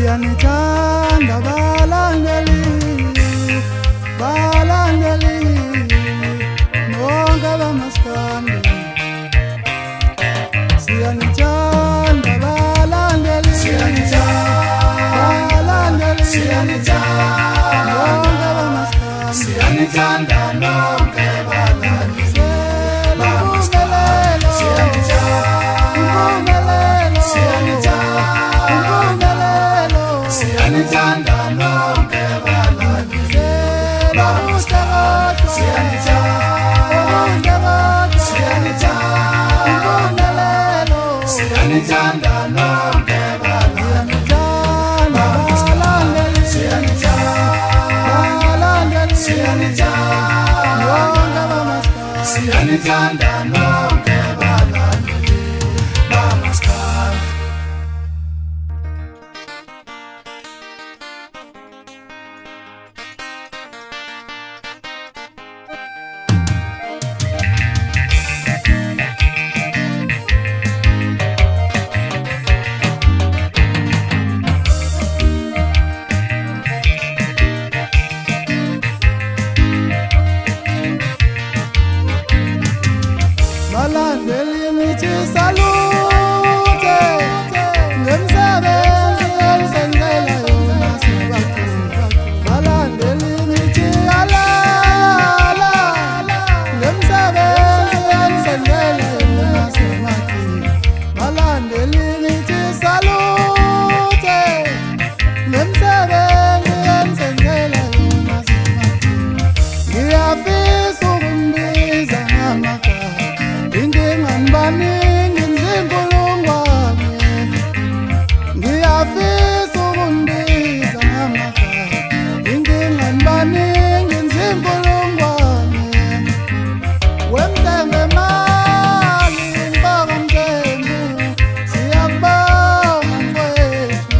siyanithanda balandeli, balandeli, nonke bamaskandi. Siyanithanda balandeli, balandeli, nonke bamaskandi. Siyanithanda nonke balandeli. Siyanithanda nonke balandeli. Siyanithanda nonke balandeli. Siyanithanda nonke balandeli bamaskandi. Balandeli nithi salute, ngemsebenzi enzenzela yona sibakhulu. Balandeli nithi alala, ngemsebenzi enzenzela yona sibakhulu. Balandeli nithi salute, ngemsebenzi enzenzela yona sibakhulu. Ngiyafisa ukumbiza ngamagama, baningi nzinkulungwane, ngiyafisa ukundiza ngamagama. Ingingani baningi nzinkulungwane, wemthenge mali ngifaka mthembu. Siyakubonga mfowethu,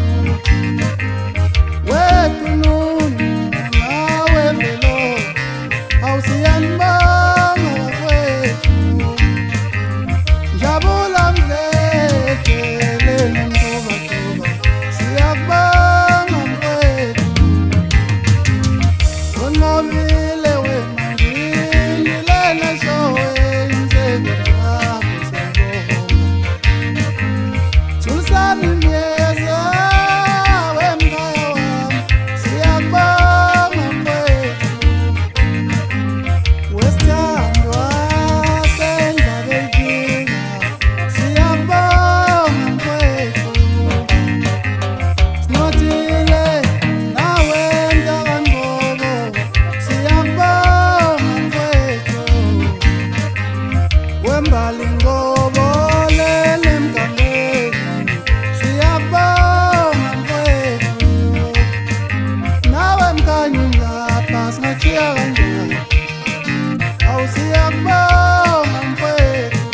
wethu nunu nawe velo, awusiyanibonga bafowethu. Jabula mzekele nemtuba tuba, siyakubonga mfowethu. Unqobile wemandini lena showe insebenzi yakho siyabonga. Thulisani myeza wemkhaya wami, siyakubonga mfowethu. Wesithandwa sendaba eyinkinga, siyabonga mfowethu. Sinothile nawe Ntakangobo, siyabonga mfowethu. Wembali Ngobo lele emgangeni, siyabonga mfowethu. Nawe Mkhanyi ngapha singachiya kanjani, awusiyabonga mfowethu.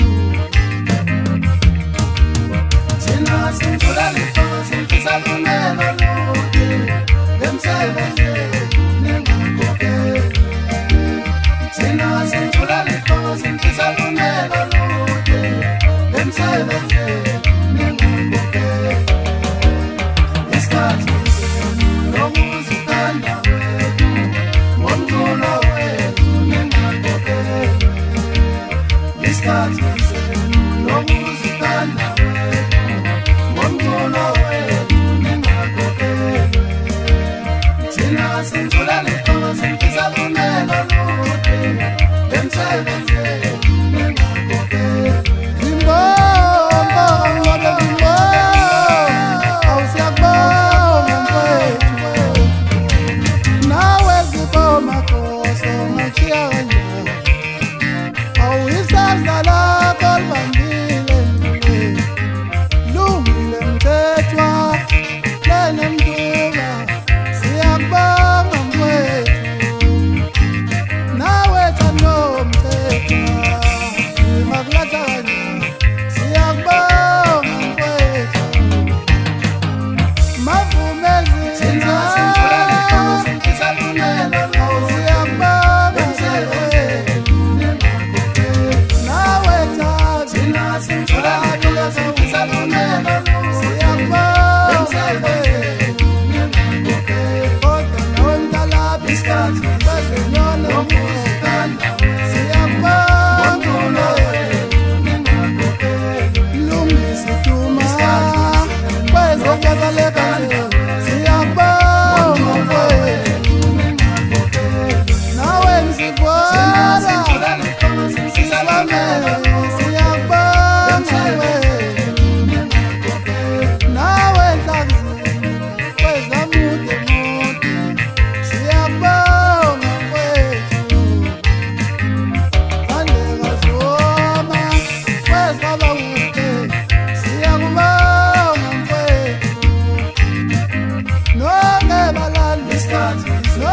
Thina simthula lithoba simfisa lunelo lude, ngemsebenzi ningakhokheli. Thina simthula lithoba simfisa lunelo lude, ngemsebenzi ningakhokheli. Isikhathi senu nokuzithanda kwethu, ngomculo wethu ningakhokheli. Isikhathi senu nokuzithanda kwethu, ngomculo wethu ningakhokheli. Thina simthula lithoba simfisa lunelo lude, ngemsebenzi ningakhokheli. Zimbombo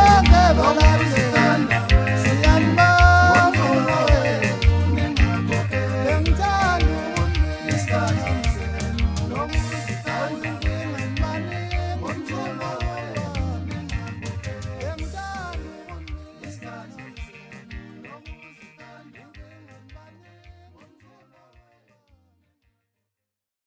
bonke balalele